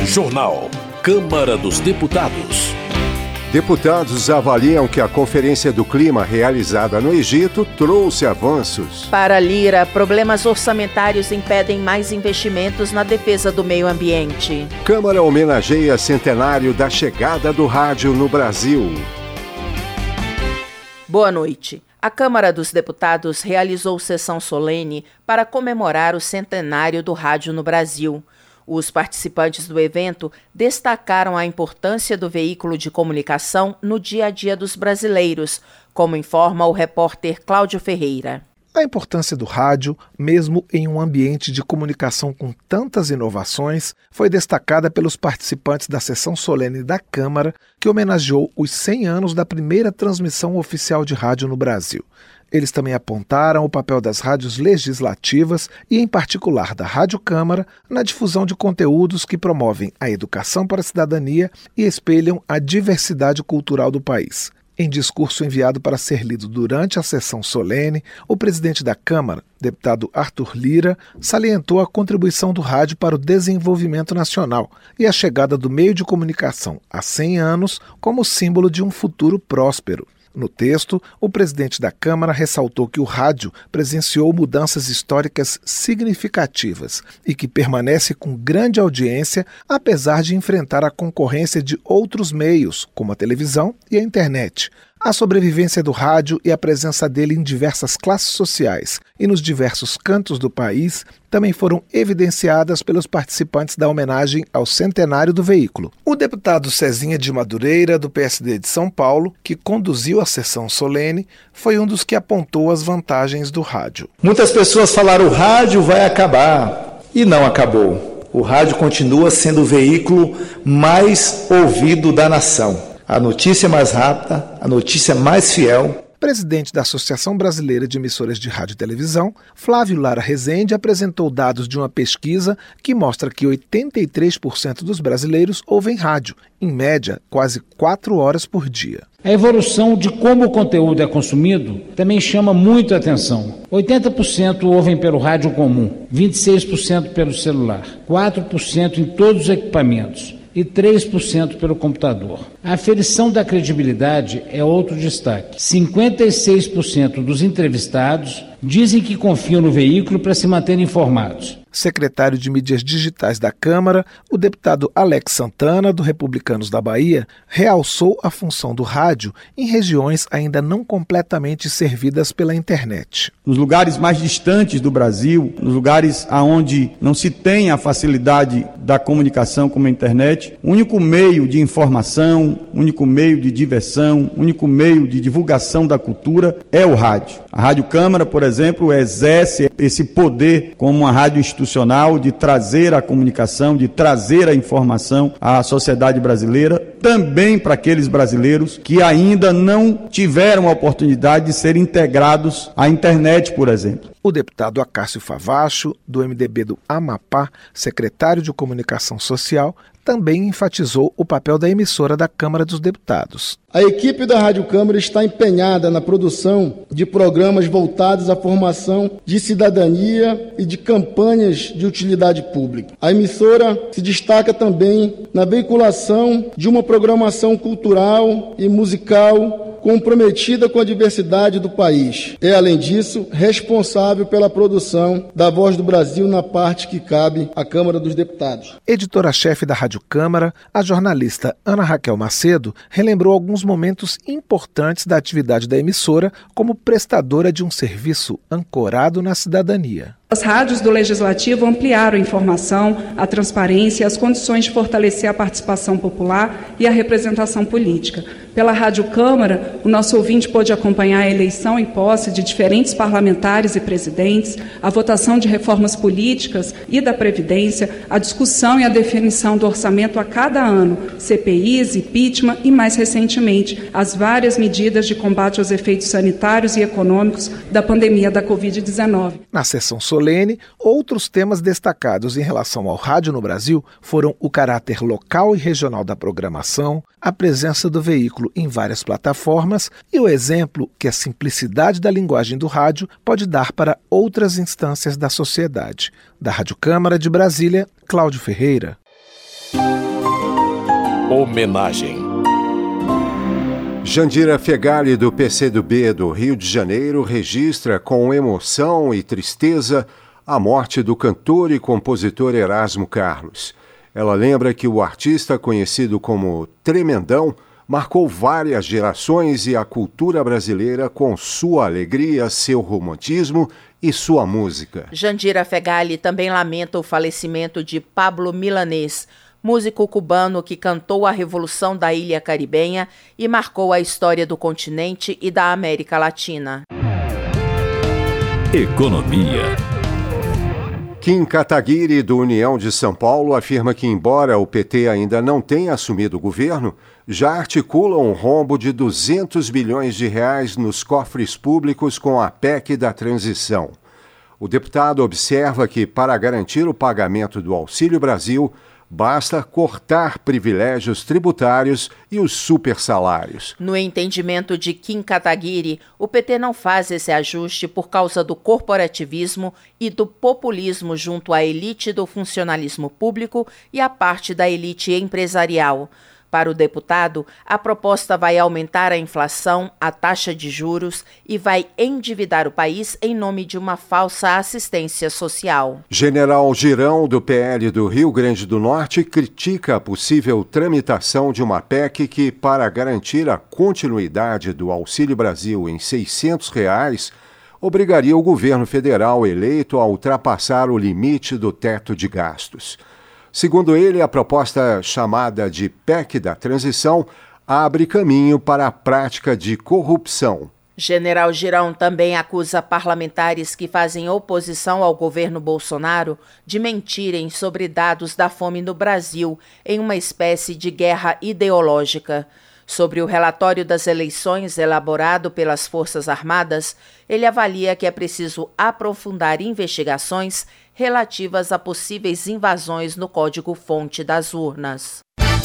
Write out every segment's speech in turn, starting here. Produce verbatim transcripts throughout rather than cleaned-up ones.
Jornal. Câmara dos Deputados. Deputados avaliam que a Conferência do Clima realizada no Egito trouxe avanços. Para Lira, problemas orçamentários impedem mais investimentos na defesa do meio ambiente. Câmara homenageia centenário da chegada do rádio no Brasil. Boa noite. A Câmara dos Deputados realizou sessão solene para comemorar o centenário do rádio no Brasil. Os participantes do evento destacaram a importância do veículo de comunicação no dia a dia dos brasileiros, como informa o repórter Cláudio Ferreira. A importância do rádio, mesmo em um ambiente de comunicação com tantas inovações, foi destacada pelos participantes da sessão solene da Câmara, que homenageou os cem anos da primeira transmissão oficial de rádio no Brasil. Eles também apontaram o papel das rádios legislativas e, em particular, da Rádio Câmara, na difusão de conteúdos que promovem a educação para a cidadania e espelham a diversidade cultural do país. Em discurso enviado para ser lido durante a sessão solene, o presidente da Câmara, deputado Arthur Lira, salientou a contribuição do rádio para o desenvolvimento nacional e a chegada do meio de comunicação há cem anos como símbolo de um futuro próspero. No texto, o presidente da Câmara ressaltou que o rádio presenciou mudanças históricas significativas e que permanece com grande audiência, apesar de enfrentar a concorrência de outros meios, como a televisão e a internet. A sobrevivência do rádio e a presença dele em diversas classes sociais e nos diversos cantos do país também foram evidenciadas pelos participantes da homenagem ao centenário do veículo. O deputado Cezinha de Madureira, do P S D de São Paulo, que conduziu a sessão solene, foi um dos que apontou as vantagens do rádio. Muitas pessoas falaram o rádio vai acabar e não acabou. O rádio continua sendo o veículo mais ouvido da nação. A notícia mais rápida, a notícia mais fiel. Presidente da Associação Brasileira de Emissoras de Rádio e Televisão, Flávio Lara Rezende, apresentou dados de uma pesquisa que mostra que oitenta e três por cento dos brasileiros ouvem rádio, em média, quase quatro horas por dia. A evolução de como o conteúdo é consumido também chama muito a atenção. oitenta por cento ouvem pelo rádio comum, vinte e seis por cento pelo celular, quatro por cento em todos os equipamentos e três por cento pelo computador. A aferição da credibilidade é outro destaque. cinquenta e seis por cento dos entrevistados dizem que confiam no veículo para se manterem informados. Secretário de Mídias Digitais da Câmara, o deputado Alex Santana, do Republicanos da Bahia, realçou a função do rádio em regiões ainda não completamente servidas pela internet. Nos lugares mais distantes do Brasil, nos lugares onde não se tem a facilidade da comunicação como a internet, o único meio de informação, o único meio de diversão, o único meio de divulgação da cultura é o rádio. A Rádio Câmara, por exemplo, exerce esse poder como uma rádio institucional de trazer a comunicação, de trazer a informação à sociedade brasileira, também para aqueles brasileiros que ainda não tiveram a oportunidade de serem integrados à internet, por exemplo. O deputado Acácio Favacho, do M D B do Amapá, secretário de Comunicação Social, também enfatizou o papel da emissora da Câmara dos Deputados. A equipe da Rádio Câmara está empenhada na produção de programas voltados à formação de cidadania e de campanhas de utilidade pública. A emissora se destaca também na veiculação de uma programação cultural e musical comprometida com a diversidade do país. É, além disso, responsável pela produção da Voz do Brasil na parte que cabe à Câmara dos Deputados. Editora-chefe da Rádio Câmara, a jornalista Ana Raquel Macedo relembrou alguns momentos importantes da atividade da emissora como prestadora de um serviço ancorado na cidadania. As rádios do Legislativo ampliaram a informação, a transparência e as condições de fortalecer a participação popular e a representação política. Pela Rádio Câmara, o nosso ouvinte pôde acompanhar a eleição e posse de diferentes parlamentares e presidentes, a votação de reformas políticas e da Previdência, a discussão e a definição do orçamento a cada ano, C P Is, impeachment e, mais recentemente, as várias medidas de combate aos efeitos sanitários e econômicos da pandemia da covid dezenove. Na sessão solene, outros temas destacados em relação ao rádio no Brasil foram o caráter local e regional da programação, a presença do veículo em várias plataformas e o exemplo que a simplicidade da linguagem do rádio pode dar para outras instâncias da sociedade. Da Rádio Câmara de Brasília, Cláudio Ferreira. Homenagem. Jandira Fegali, do P C do B do Rio de Janeiro, registra com emoção e tristeza a morte do cantor e compositor Erasmo Carlos. Ela lembra que o artista, conhecido como Tremendão, marcou várias gerações e a cultura brasileira com sua alegria, seu romantismo e sua música. Jandira Fegali também lamenta o falecimento de Pablo Milanés, músico cubano que cantou a Revolução da Ilha Caribenha e marcou a história do continente e da América Latina. Economia. Kim Kataguiri, do União de São Paulo, afirma que, embora o P T ainda não tenha assumido o governo, já articula um rombo de duzentos bilhões de reais nos cofres públicos com a P E C da transição. O deputado observa que, para garantir o pagamento do Auxílio Brasil, basta cortar privilégios tributários e os supersalários. No entendimento de Kim Kataguiri, o P T não faz esse ajuste por causa do corporativismo e do populismo junto à elite do funcionalismo público e à parte da elite empresarial. Para o deputado, a proposta vai aumentar a inflação, a taxa de juros e vai endividar o país em nome de uma falsa assistência social. General Girão, do P L do Rio Grande do Norte, critica a possível tramitação de uma P E C que, para garantir a continuidade do Auxílio Brasil em seiscentos reais, obrigaria o governo federal eleito a ultrapassar o limite do teto de gastos. Segundo ele, a proposta chamada de P E C da transição abre caminho para a prática de corrupção. General Girão também acusa parlamentares que fazem oposição ao governo Bolsonaro de mentirem sobre dados da fome no Brasil em uma espécie de guerra ideológica. Sobre o relatório das eleições elaborado pelas Forças Armadas, ele avalia que é preciso aprofundar investigações relativas a possíveis invasões no código-fonte das urnas.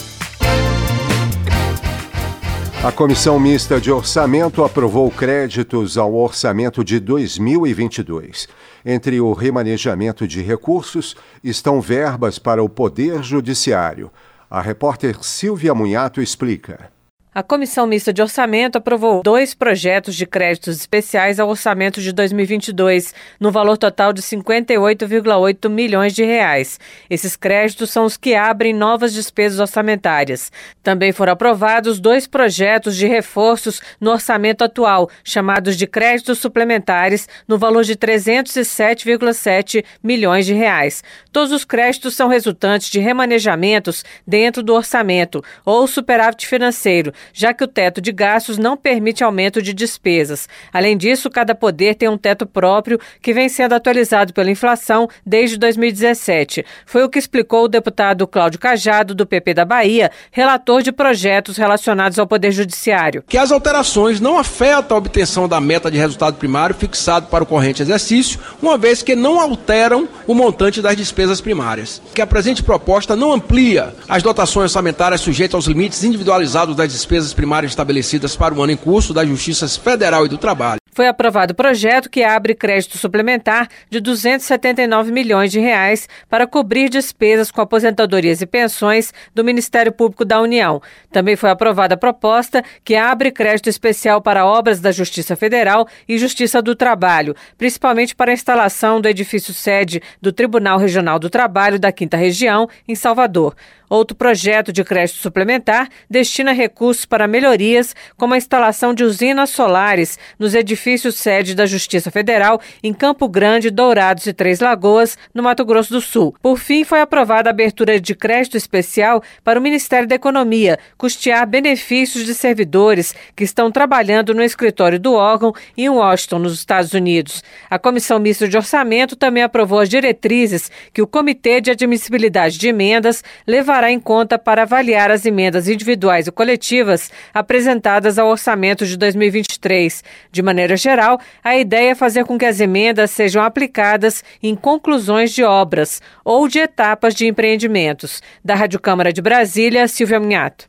A Comissão Mista de Orçamento aprovou créditos ao orçamento de dois mil e vinte e dois. Entre o remanejamento de recursos estão verbas para o Poder Judiciário. A repórter Silvia Munhato explica. A Comissão Mista de Orçamento aprovou dois projetos de créditos especiais ao orçamento de dois mil e vinte e dois, no valor total de cinquenta e oito vírgula oito milhões de reais. Esses créditos são os que abrem novas despesas orçamentárias. Também foram aprovados dois projetos de reforços no orçamento atual, chamados de créditos suplementares, no valor de trezentos e sete vírgula sete milhões de reais. Todos os créditos são resultantes de remanejamentos dentro do orçamento ou superávit financeiro, já que o teto de gastos não permite aumento de despesas. Além disso, cada poder tem um teto próprio que vem sendo atualizado pela inflação desde dois mil e dezessete. Foi o que explicou o deputado Cláudio Cajado, do P P da Bahia, relator de projetos relacionados ao Poder Judiciário. Que as alterações não afetam a obtenção da meta de resultado primário fixado para o corrente exercício, uma vez que não alteram o montante das despesas primárias. Que a presente proposta não amplia as dotações orçamentárias sujeitas aos limites individualizados das despesas despesas primárias estabelecidas para o ano em curso da Justiça Federal e do Trabalho. Foi aprovado o projeto que abre crédito suplementar de duzentos e setenta e nove milhões de reais para cobrir despesas com aposentadorias e pensões do Ministério Público da União. Também foi aprovada a proposta que abre crédito especial para obras da Justiça Federal e Justiça do Trabalho, principalmente para a instalação do edifício sede do Tribunal Regional do Trabalho da Quinta Região, em Salvador. Outro projeto de crédito suplementar destina recursos para melhorias, como a instalação de usinas solares nos edifícios sede da Justiça Federal em Campo Grande, Dourados e Três Lagoas, no Mato Grosso do Sul. Por fim, foi aprovada a abertura de crédito especial para o Ministério da Economia custear benefícios de servidores que estão trabalhando no escritório do órgão em Washington, nos Estados Unidos. A Comissão Mista de Orçamento também aprovou as diretrizes que o Comitê de Admissibilidade de Emendas levará em conta para avaliar as emendas individuais e coletivas apresentadas ao orçamento de dois mil e vinte e três. De maneira geral, a ideia é fazer com que as emendas sejam aplicadas em conclusões de obras ou de etapas de empreendimentos. Da Rádio Câmara de Brasília, Silvia Munhato.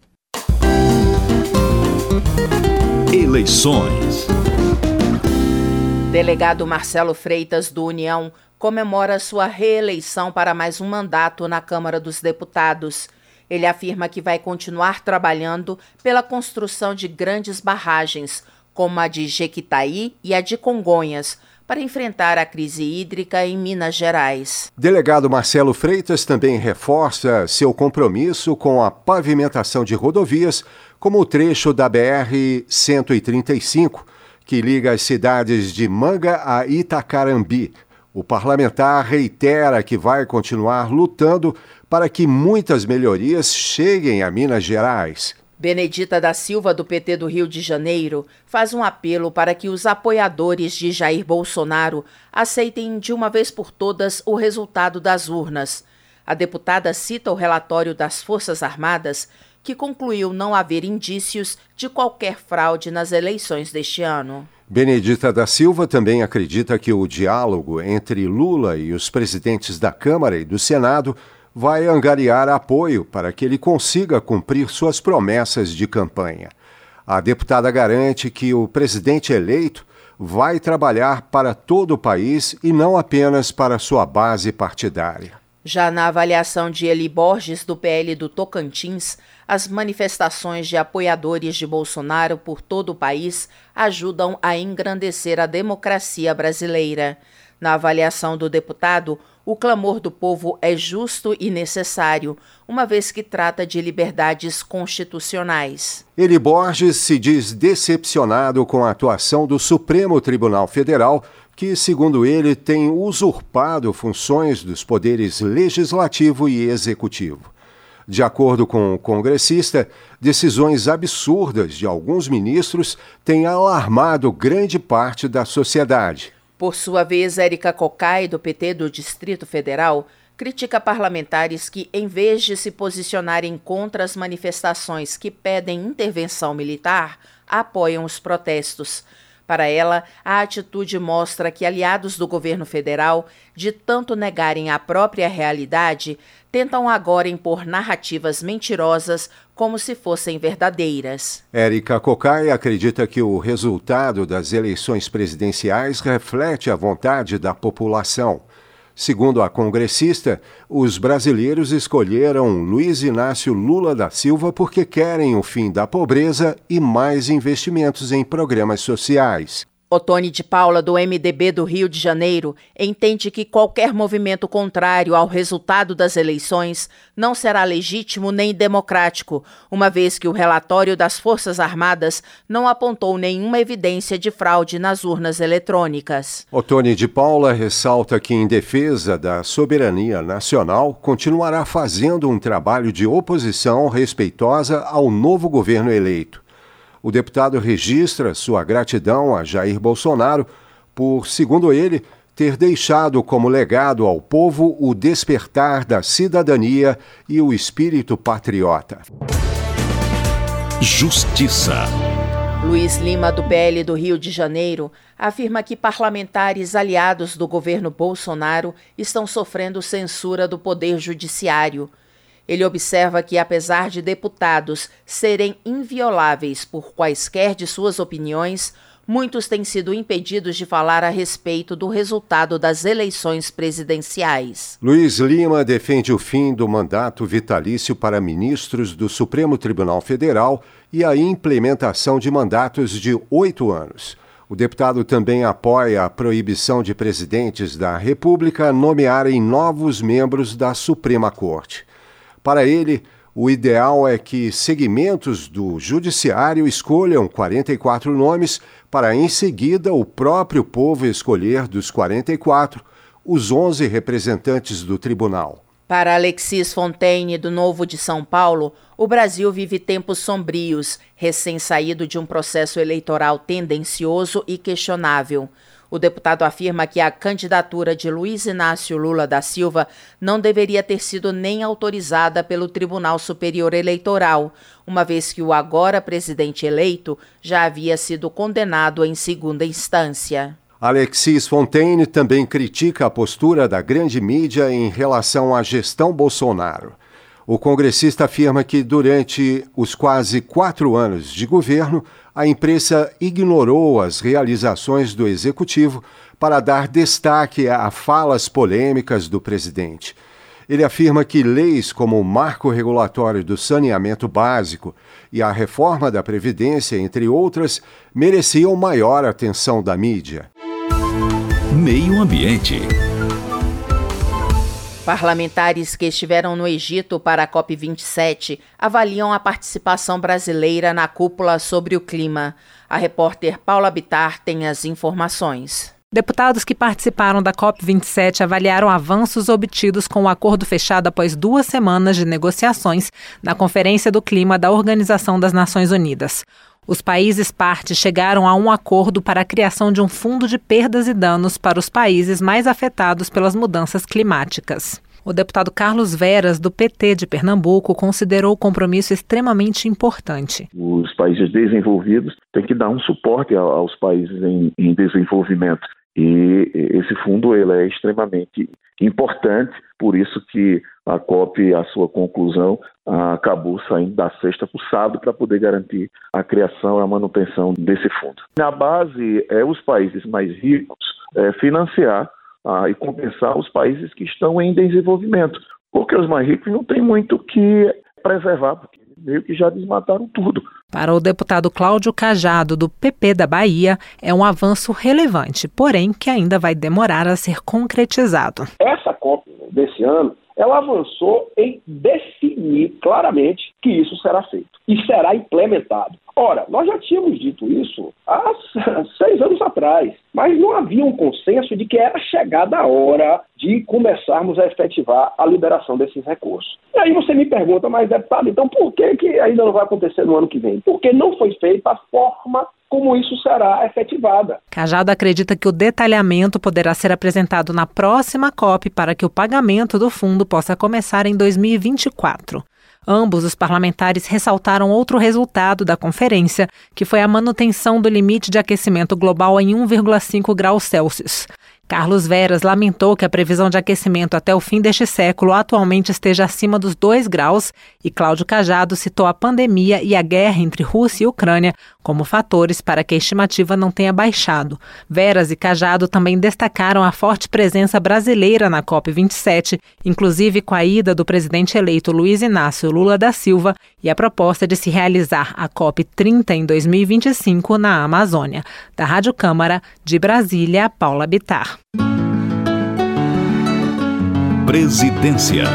Eleições. Delegado Marcelo Freitas, do União, comemora sua reeleição para mais um mandato na Câmara dos Deputados. Ele afirma que vai continuar trabalhando pela construção de grandes barragens, como a de Jequitaí e a de Congonhas, para enfrentar a crise hídrica em Minas Gerais. Delegado Marcelo Freitas também reforça seu compromisso com a pavimentação de rodovias, como o trecho da B R cento e trinta e cinco, que liga as cidades de Manga a Itacarambi. O parlamentar reitera que vai continuar lutando para que muitas melhorias cheguem a Minas Gerais. Benedita da Silva, do P T do Rio de Janeiro, faz um apelo para que os apoiadores de Jair Bolsonaro aceitem de uma vez por todas o resultado das urnas. A deputada cita o relatório das Forças Armadas, que concluiu não haver indícios de qualquer fraude nas eleições deste ano. Benedita da Silva também acredita que o diálogo entre Lula e os presidentes da Câmara e do Senado vai angariar apoio para que ele consiga cumprir suas promessas de campanha. A deputada garante que o presidente eleito vai trabalhar para todo o país e não apenas para sua base partidária. Já na avaliação de Eli Borges, do P L do Tocantins, as manifestações de apoiadores de Bolsonaro por todo o país ajudam a engrandecer a democracia brasileira. Na avaliação do deputado, o clamor do povo é justo e necessário, uma vez que trata de liberdades constitucionais. Eli Borges se diz decepcionado com a atuação do Supremo Tribunal Federal, que, segundo ele, tem usurpado funções dos poderes legislativo e executivo. De acordo com o congressista, decisões absurdas de alguns ministros têm alarmado grande parte da sociedade. Por sua vez, Érica Cocai, do P T do Distrito Federal, critica parlamentares que, em vez de se posicionarem contra as manifestações que pedem intervenção militar, apoiam os protestos. Para ela, a atitude mostra que aliados do governo federal, de tanto negarem a própria realidade, tentam agora impor narrativas mentirosas como se fossem verdadeiras. Érica Cocai acredita que o resultado das eleições presidenciais reflete a vontade da população. Segundo a congressista, os brasileiros escolheram Luiz Inácio Lula da Silva porque querem o fim da pobreza e mais investimentos em programas sociais. Otone de Paula, do M D B do Rio de Janeiro, entende que qualquer movimento contrário ao resultado das eleições não será legítimo nem democrático, uma vez que o relatório das Forças Armadas não apontou nenhuma evidência de fraude nas urnas eletrônicas. Otone de Paula ressalta que, em defesa da soberania nacional, continuará fazendo um trabalho de oposição respeitosa ao novo governo eleito. O deputado registra sua gratidão a Jair Bolsonaro por, segundo ele, ter deixado como legado ao povo o despertar da cidadania e o espírito patriota. Justiça. Luiz Lima, do P L do Rio de Janeiro, afirma que parlamentares aliados do governo Bolsonaro estão sofrendo censura do Poder Judiciário. Ele observa que, apesar de deputados serem invioláveis por quaisquer de suas opiniões, muitos têm sido impedidos de falar a respeito do resultado das eleições presidenciais. Luiz Lima defende o fim do mandato vitalício para ministros do Supremo Tribunal Federal e a implementação de mandatos de oito anos. O deputado também apoia a proibição de presidentes da República nomearem novos membros da Suprema Corte. Para ele, o ideal é que segmentos do Judiciário escolham quarenta e quatro nomes para, em seguida, o próprio povo escolher dos quarenta e quatro os onze representantes do tribunal. Para Alexis Fontaine, do Novo de São Paulo, o Brasil vive tempos sombrios, recém-saído de um processo eleitoral tendencioso e questionável. O deputado afirma que a candidatura de Luiz Inácio Lula da Silva não deveria ter sido nem autorizada pelo Tribunal Superior Eleitoral, uma vez que o agora presidente eleito já havia sido condenado em segunda instância. Alexis Fontaine também critica a postura da grande mídia em relação à gestão Bolsonaro. O congressista afirma que, durante os quase quatro anos de governo, a imprensa ignorou as realizações do executivo para dar destaque a falas polêmicas do presidente. Ele afirma que leis como o Marco Regulatório do Saneamento Básico e a reforma da Previdência, entre outras, mereciam maior atenção da mídia. Meio Ambiente. Parlamentares que estiveram no Egito para a COP vinte e sete avaliam a participação brasileira na cúpula sobre o clima. A repórter Paula Bittar tem as informações. Deputados que participaram da COP vinte e sete avaliaram avanços obtidos com o acordo fechado após duas semanas de negociações na Conferência do Clima da Organização das Nações Unidas. Os países partes chegaram a um acordo para a criação de um fundo de perdas e danos para os países mais afetados pelas mudanças climáticas. O deputado Carlos Veras, do P T de Pernambuco, considerou o compromisso extremamente importante. Os países desenvolvidos têm que dar um suporte aos países em, em desenvolvimento. E esse fundo ele é extremamente importante, por isso que a COP, a sua conclusão, acabou saindo da sexta para o sábado para poder garantir a criação e a manutenção desse fundo. A base é os países mais ricos é, financiar ah, e compensar os países que estão em desenvolvimento, porque os mais ricos não têm muito o que preservar, porque meio que já desmataram tudo. Para o deputado Cláudio Cajado, do P P da Bahia, é um avanço relevante, porém que ainda vai demorar a ser concretizado. Essa COP desse ano, ela avançou em definir claramente que isso será feito e será implementado. Ora, nós já tínhamos dito isso há seis anos atrás, mas não havia um consenso de que era chegada a hora de começarmos a efetivar a liberação desses recursos. E aí você me pergunta, mas deputado, então por que, que ainda não vai acontecer no ano que vem? Porque não foi feita a forma como isso será efetivada. Cajado acredita que o detalhamento poderá ser apresentado na próxima COP para que o pagamento do fundo possa começar em dois mil e vinte e quatro. Ambos os parlamentares ressaltaram outro resultado da conferência, que foi a manutenção do limite de aquecimento global em um vírgula cinco graus Celsius. Carlos Veras lamentou que a previsão de aquecimento até o fim deste século atualmente esteja acima dos dois graus e Cláudio Cajado citou a pandemia e a guerra entre Rússia e Ucrânia como fatores para que a estimativa não tenha baixado. Veras e Cajado também destacaram a forte presença brasileira na COP vinte e sete, inclusive com a ida do presidente eleito Luiz Inácio Lula da Silva e a proposta de se realizar a COP trinta em dois mil e vinte e cinco na Amazônia. Da Rádio Câmara, de Brasília, Paula Bittar. Presidência.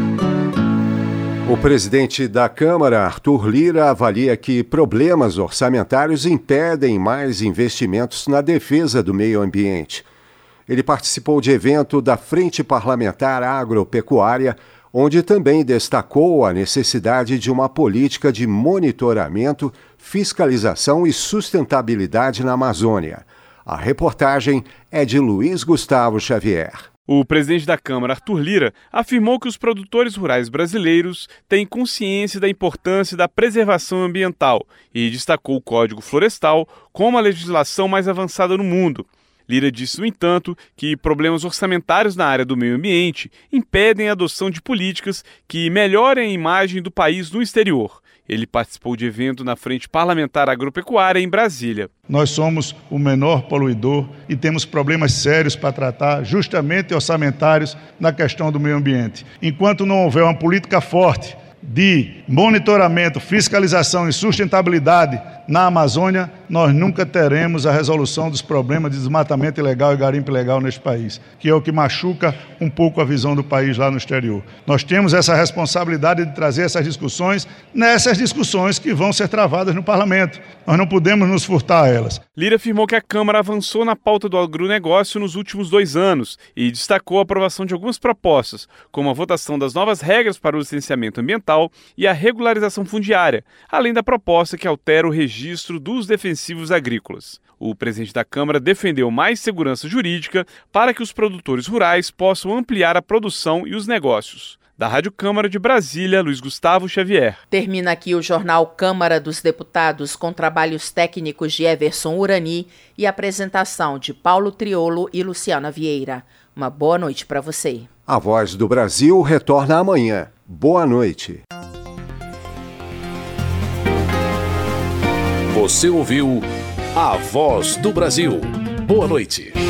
O presidente da Câmara, Arthur Lira, avalia que problemas orçamentários impedem mais investimentos na defesa do meio ambiente. Ele participou de evento da Frente Parlamentar Agropecuária, onde também destacou a necessidade de uma política de monitoramento, fiscalização e sustentabilidade na Amazônia. A reportagem é de Luiz Gustavo Xavier. O presidente da Câmara, Arthur Lira, afirmou que os produtores rurais brasileiros têm consciência da importância da preservação ambiental e destacou o Código Florestal como a legislação mais avançada no mundo. Lira disse, no entanto, que problemas orçamentários na área do meio ambiente impedem a adoção de políticas que melhorem a imagem do país no exterior. Ele participou de evento na Frente Parlamentar Agropecuária em Brasília. Nós somos o menor poluidor e temos problemas sérios para tratar, justamente orçamentários, na questão do meio ambiente. Enquanto não houver uma política forte de monitoramento, fiscalização e sustentabilidade na Amazônia, nós nunca teremos a resolução dos problemas de desmatamento ilegal e garimpo ilegal neste país, que é o que machuca um pouco a visão do país lá no exterior. Nós temos essa responsabilidade de trazer essas discussões nessas discussões que vão ser travadas no parlamento. Nós não podemos nos furtar a elas. Lira afirmou que a Câmara avançou na pauta do agronegócio nos últimos dois anos e destacou a aprovação de algumas propostas, como a votação das novas regras para o licenciamento ambiental e a regularização fundiária, além da proposta que altera o registro dos defensivos agrícolas. O presidente da Câmara defendeu mais segurança jurídica para que os produtores rurais possam ampliar a produção e os negócios. Da Rádio Câmara de Brasília, Luiz Gustavo Xavier. Termina aqui o jornal Câmara dos Deputados com trabalhos técnicos de Everson Urani e apresentação de Paulo Triolo e Luciana Vieira. Uma boa noite para você. A Voz do Brasil retorna amanhã. Boa noite. Você ouviu A Voz do Brasil. Boa noite.